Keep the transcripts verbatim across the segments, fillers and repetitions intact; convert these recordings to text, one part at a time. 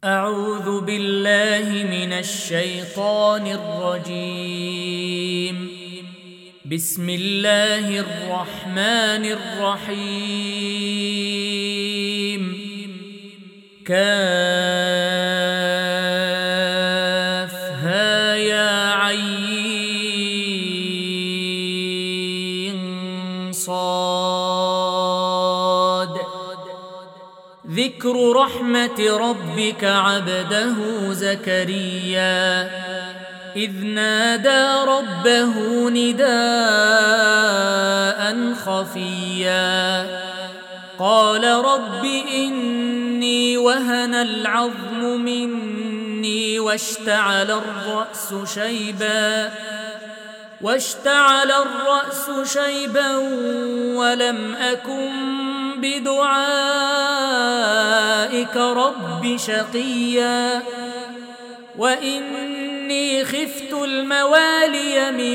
أعوذ بالله من الشيطان الرجيم. بسم الله الرحمن الرحيم. كافها يا عين صاد. ذكر رحمة ربك عبده زكريا إذ نادى ربه نداء خفيا قال رب إني وهن العظم مني واشتعل الرأس شيبا واشتعل الرأس شيبا ولم أكن بدعائك رب شقيا وإني خفت الموالي من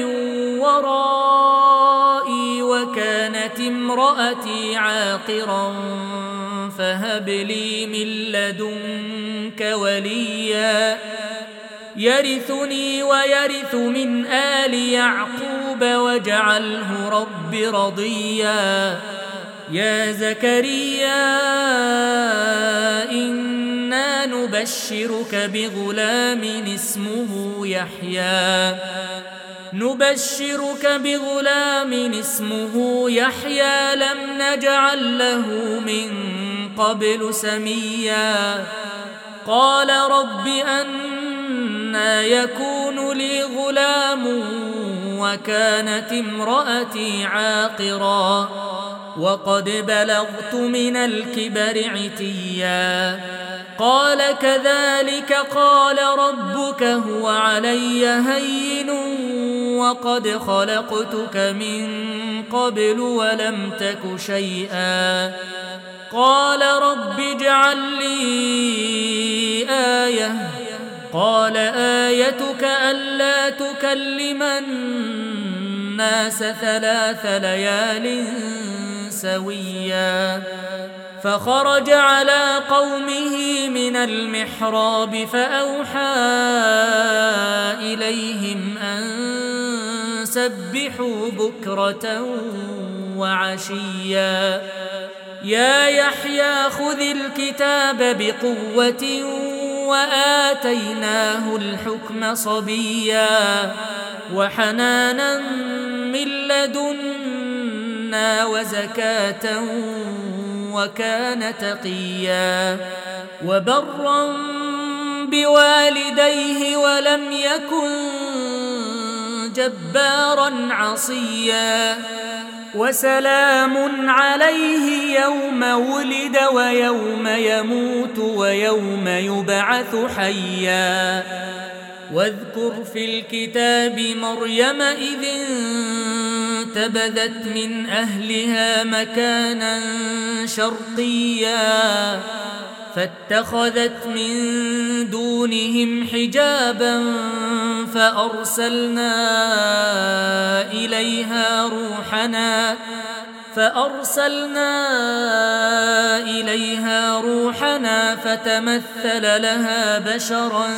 ورائي وكانت امرأتي عاقرا فهب لي من لدنك وليا يرثني ويرث من آل يعقوب واجعله رب رضيا. يا زكريا إنا نبشرك بغلام اسمه يحيى نبشرك بغلام اسمه يحيى لم نجعل له من قبل سميا قال رب أنى يكون لي غلام وكانت امرأتي عاقرا وقد بلغت من الكبر عتيا قال كذلك قال ربك هو علي هين وقد خلقتك من قبل ولم تك شيئا قال رب اجعل لي آية قال آيتك ألا تكلم الناس ثلاث ليال سويا فخرج على قومه من المحراب فأوحى إليهم أن سبحوا بكرة وعشيا يا يحيى خذ الكتاب بقوة وآتيناه الحكم صبيا وحنانا من لدنا وزكاة وكان تقيا وبرا بوالديه ولم يكن جبارا عصيا وسلام عليه يوم ولد ويوم يموت ويوم يبعث حيا واذكر في الكتاب مريم إذ انتبذت من أهلها مكانا شرقيا فاتخذت من دونهم حجابا فأرسلنا إليها روحنا فأرسلنا إليها روحنا فتمثل لها بشرا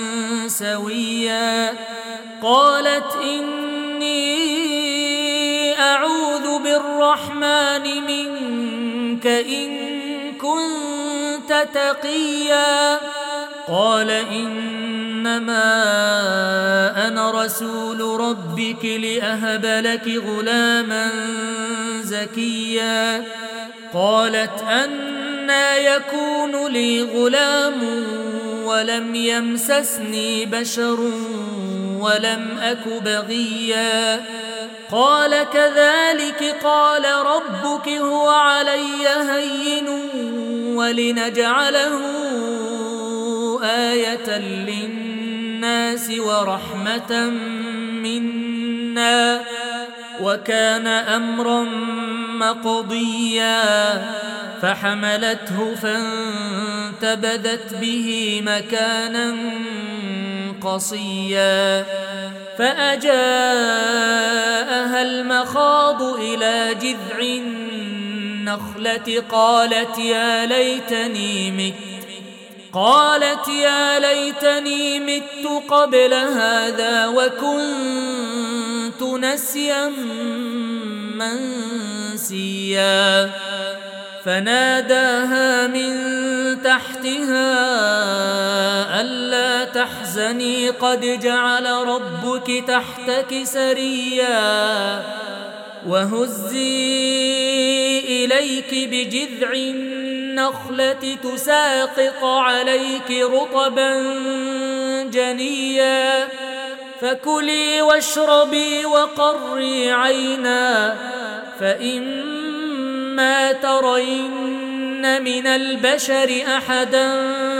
سويا قالت إني أعوذ بالرحمن منك إن كنت تقيا قال إنما أنا رسول ربك لأهب لك غلاما زكيا قالت أنى يكون لي غلام ولم يمسسني بشر ولم أك بغيا قال كذلك قال ربك هو علي هين ولنجعله آية للناس ورحمة منا وكان أمرا مقضيا فحملته فانتبذت به مكانا قصيا فأجاءها المخاض إلى جذع النخلة قالت يا ليتني مت قالت يا ليتني مت قبل هذا وكنت نسيا منسيا فناداها من تحتها ألا تحزني قد جعل ربك تحتك سريا وهزي إليك بجذع النخلة تساقط عليك رطبا جنيا فكلي واشربي وقري عينا فإما ترين من البشر أحدا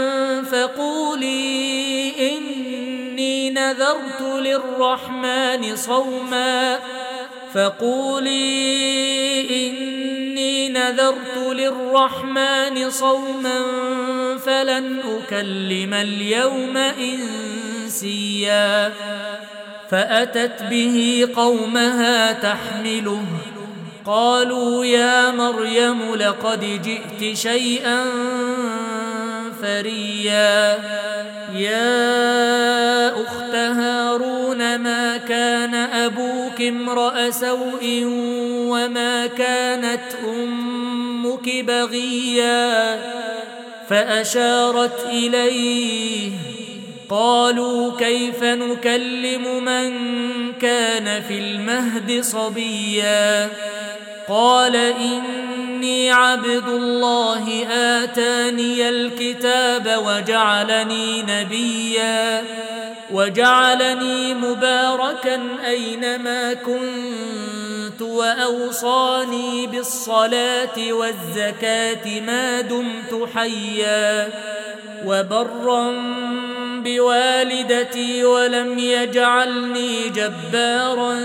فقولي إني نذرت للرحمن صوما فقولي إني نذرت للرحمن صوما فلن أكلم اليوم إنسيا فأتت به قومها تحمله قالوا يا مريم لقد جئت شيئا فريا يا أخت هارون ما كان أبوك امرأ سوء وما كانت أمك بغيا فأشارت إليه قالوا كيف نكلم من كان في المهد صبيا قال إني عبد الله آتاني الكتاب وجعلني نبيا وجعلني مباركا أينما كنت وأوصاني بالصلاة والزكاة ما دمت حيا وبرا بوالدتي ولم يجعلني جبارا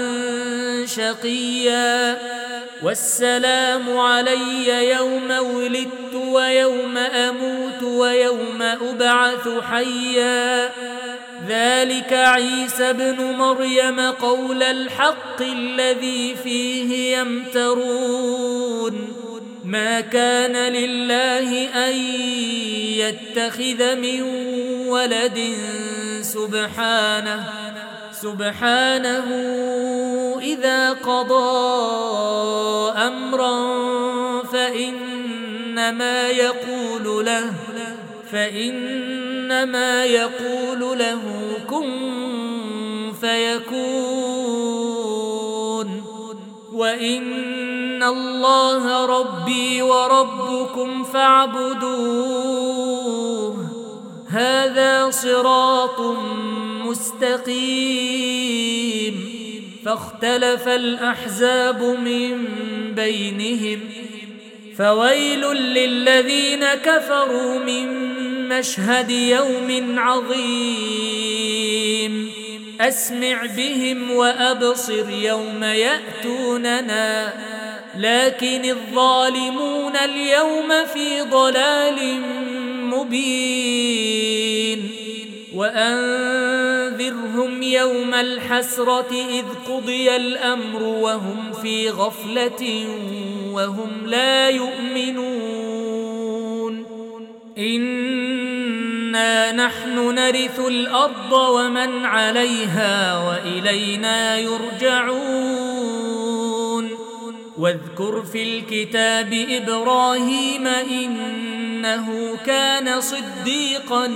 شقيا والسلام علي يوم ولدت ويوم أموت ويوم أبعث حيا ذلك عيسى ابن مريم قول الحق الذي فيه يمترون ما كان لله أن يتخذ من ولد سبحانه سبحانه إذا قضى أمرا فإنما يقول له فإنما يقول له كن فيكون وإن الله ربي وربكم فاعبدوه هذا صراط مستقيم فاختلف الأحزاب من بينهم فويل للذين كفروا من مشهد يوم عظيم أسمع بهم وأبصر يوم يأتوننا لكن الظالمون اليوم في ضلال مبين وأنذرهم يوم الحسرة إذ قضي الأمر وهم في غفلة وهم لا يؤمنون إنا نحن نرث الأرض ومن عليها وإلينا يرجعون واذكر في الكتاب إبراهيم إنه كان صديقا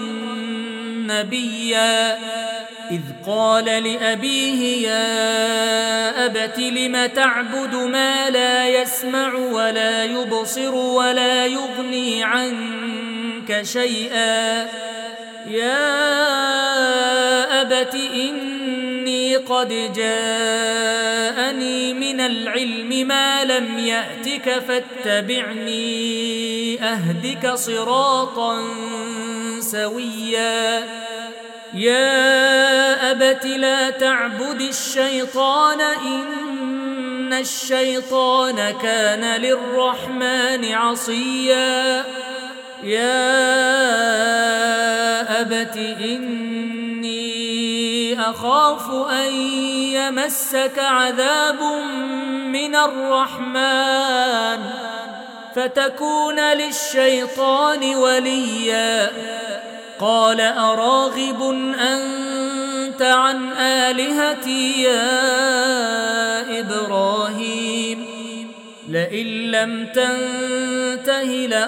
نبيا إذ قال لأبيه يا أبت لم تعبد ما لا يسمع ولا يبصر ولا يغني عنك شيئا يا أبت إني قد جاءني من العلم ما لم يأتك فاتبعني أهدك صراطا سويا يا أبت لا تعبد الشيطان إن الشيطان كان للرحمن عصيا يا أبت إني أخاف أن يمسك عذاب من الرحمن فتكون للشيطان وليا قال أراغب أنت عن آلهتي يا إبراهيم لئن لم تنته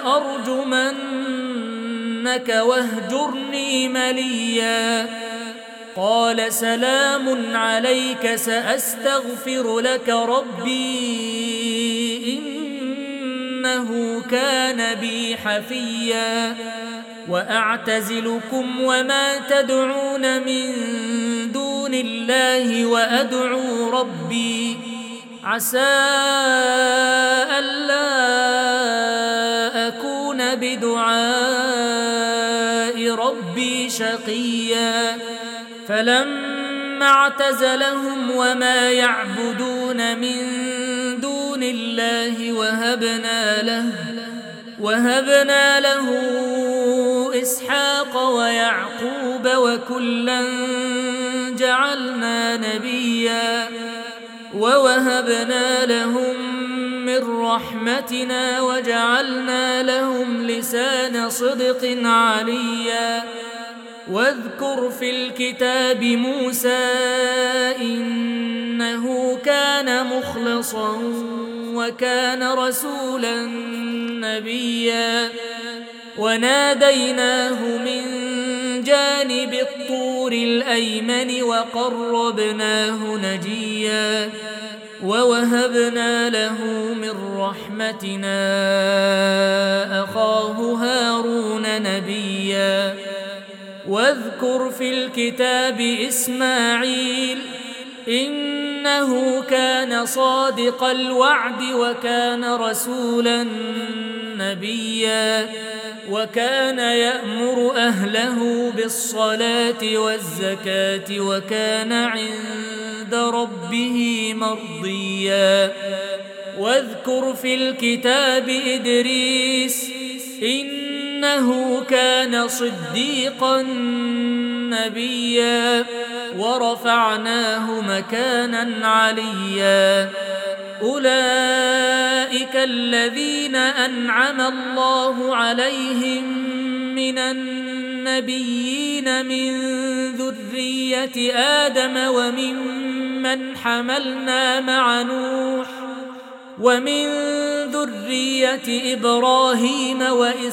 لأرجمنك واهجرني مليا قال سلام عليك سأستغفر لك ربي إنه كان بي حفيا وأعتزلكم وما تدعون من دون الله وأدعو ربي عسى ألا أكون بدعاء ربي شقيا فلما اعتزلهم وما يعبدون من دون الله وهبنا له وهبنا له إسحاق ويعقوب وكلا جعلنا نبيا ووهبنا لهم من رحمتنا وجعلنا لهم لسان صدق عليا واذكر في الكتاب موسى إنه كان مخلصا وكان رسولا نبيا وناديناه من جانب الطور الأيمن وقربناه نجيا ووهبنا له من رحمتنا أخاه هارون نبيا واذكر في الكتاب إسماعيل إنه كان صادق الوعد وكان رسولا نبيا وكان يأمر أهله بالصلاة والزكاة وكان عند ربه مرضيا واذكر في الكتاب إدريس إنه كان صديقا نبيا ورفعناه مكانا عليا أولئك الذين أنعم الله عليهم من النبيين من ذرية آدم وممن حملنا مع نوح ومن ذرية إبراهيم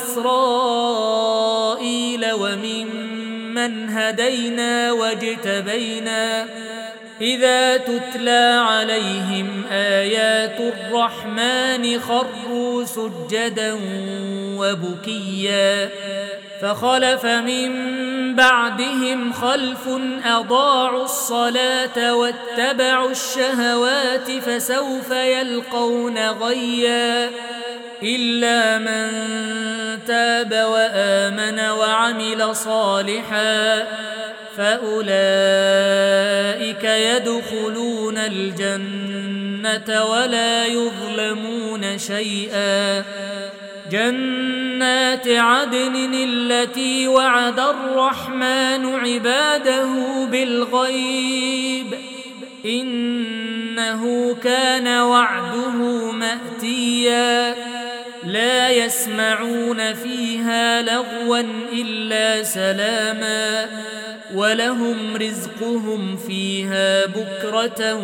وإسرائيل وممن هدينا واجتبينا إذا تتلى عليهم آيات الرحمن خروا سجدا وبكيا فخلف من بعدهم خلف أضاعوا الصلاة واتبعوا الشهوات فسوف يلقون غيا إلا من تاب وآمن وعمل صالحا فأولئك يدخلون الجنة ولا يظلمون شيئا جنات عدن التي وعد الرحمن عباده بالغيب إنه كان وعده مأتيا لا يسمعون فيها لغوا إلا سلاما ولهم رزقهم فيها بكرة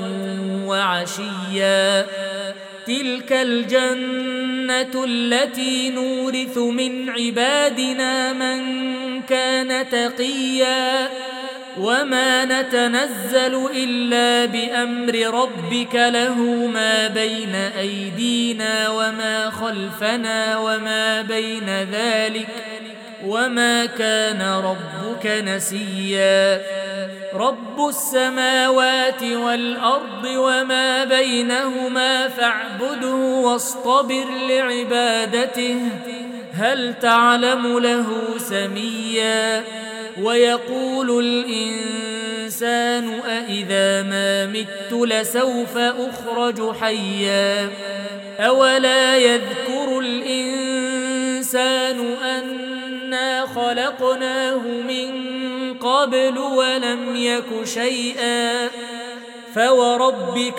وعشيا تلك الجنة التي نورث من عبادنا من كان تقيا وما نتنزل إلا بأمر ربك له ما بين أيدينا وما خلفنا وما بين ذلك وما كان ربك نسيا رب السماوات والأرض وما بينهما فاعبده واصطبر لعبادته هل تعلم له سميا ويقول الإنسان أإذا ما مت لسوف أخرج حيا أولا يذكر الإنسان أنا خلقناه من قبل ولم يك شيئا فوربك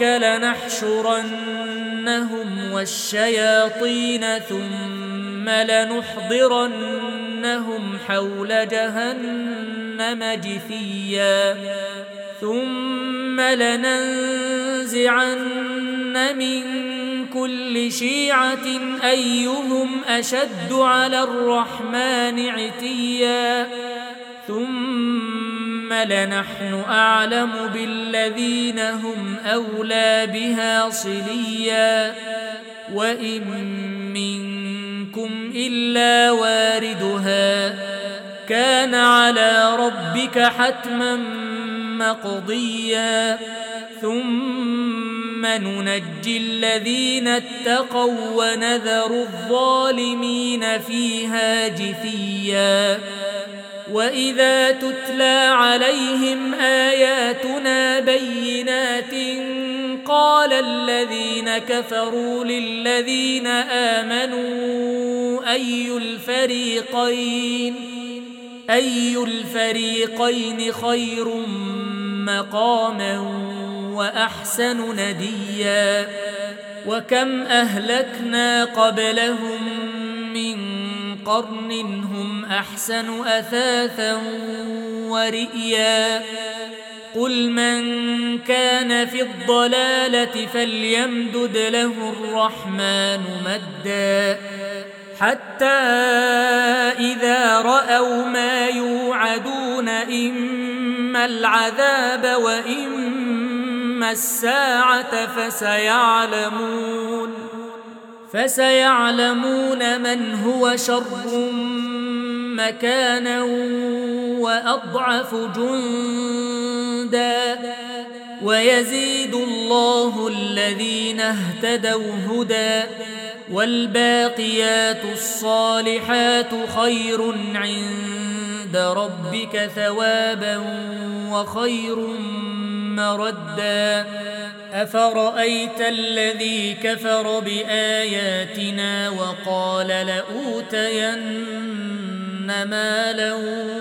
لنحشرنهم والشياطين ثم لنحضرنهم ونحشرنهم حول جهنم جثيا ثم لننزعن من كل شيعة أيهم أشد على الرحمن عتيا ثم لنحن أعلم بالذين هم أولى بها صليا وإن منكم إلا واردها كان على ربك حتما مقضيا ثم ننجي الذين اتقوا ونذر الظالمين فيها جثيا وإذا تتلى عليهم آياتنا بينات قال الذين كفروا للذين آمنوا أي الفريقين أي الفريقين خير مقاما وأحسن نديا وكم أهلكنا قبلهم من قرن هم أحسن أثاثا ورئيا قل من كان في الضلالة فليمدد له الرحمن مدا حتى إذا رأوا ما يوعدون إما العذاب وإما الساعة فسيعلمون فسيعلمون من هو شر مكانا وأضعف جندا ويزيد الله الذين اهتدوا هدى والباقيات الصالحات خير عند ربك ثوابا وخير مردا أفرأيت الذي كفر بآياتنا وقال لأوتين مالا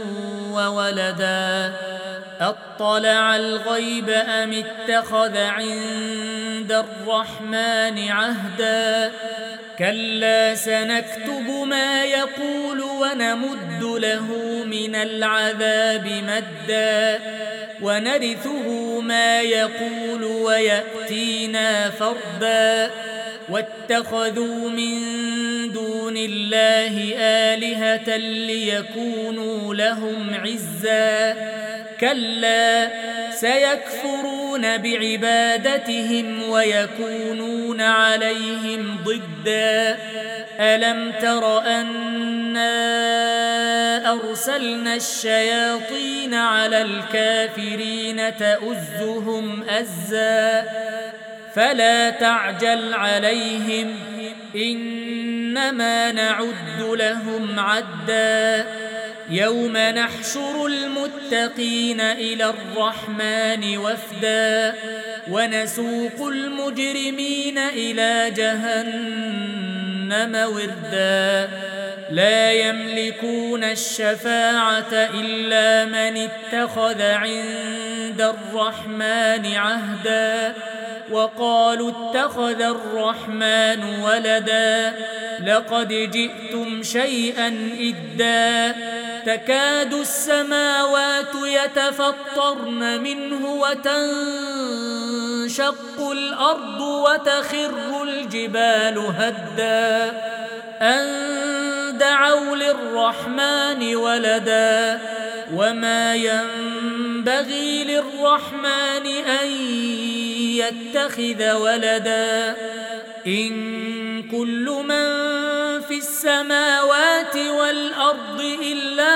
وولدا أطلع الغيب أم اتخذ عند الرحمن عهدا كلا سنكتب ما يقول ونمد له من العذاب مدا ونرثه ما يقول ويأتينا فردا واتخذوا من دون الله آلهة ليكونوا لهم عزا كلا سيكفرون بعبادتهم ويكونون عليهم ضدا ألم تر أنا أرسلنا الشياطين على الكافرين تؤزهم أزا فلا تعجل عليهم إنما نعد لهم عدا يوم نحشر المتقين إلى الرحمن وفدا ونسوق المجرمين إلى جهنم وردا لا يملكون الشفاعة إلا من اتخذ عند الرحمن عهدا وقالوا اتخذ الرحمن ولدا لقد جئتم شيئا إدا تكاد السماوات يتفطرن منه وتنشق الأرض وتخر الجبال هدا أن دعوا للرحمن ولدا وما ينبغي للرحمن أن يتخذ ولدا إن كل من في السماوات والأرض إلا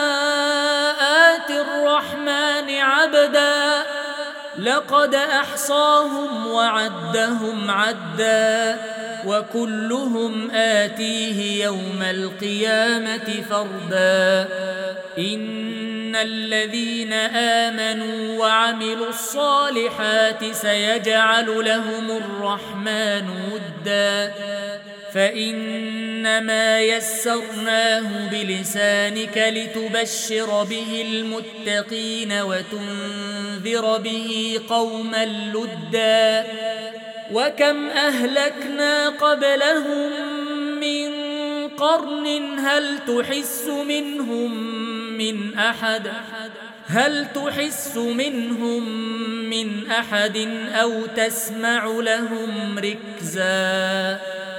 آتي الرحمن عبدا لقد أحصاهم وعدهم عدا وكلهم آتيه يوم القيامة فردا إن الذين آمنوا وعملوا الصالحات سيجعل لهم الرحمن ودا فإنما يسرناه بلسانك لتبشر به المتقين وتنذر به قوما لدا وكم أهلكنا قبلهم من قرن هل تحس منهم من أحد هل تحس منهم من أحد أو تسمع لهم ركزا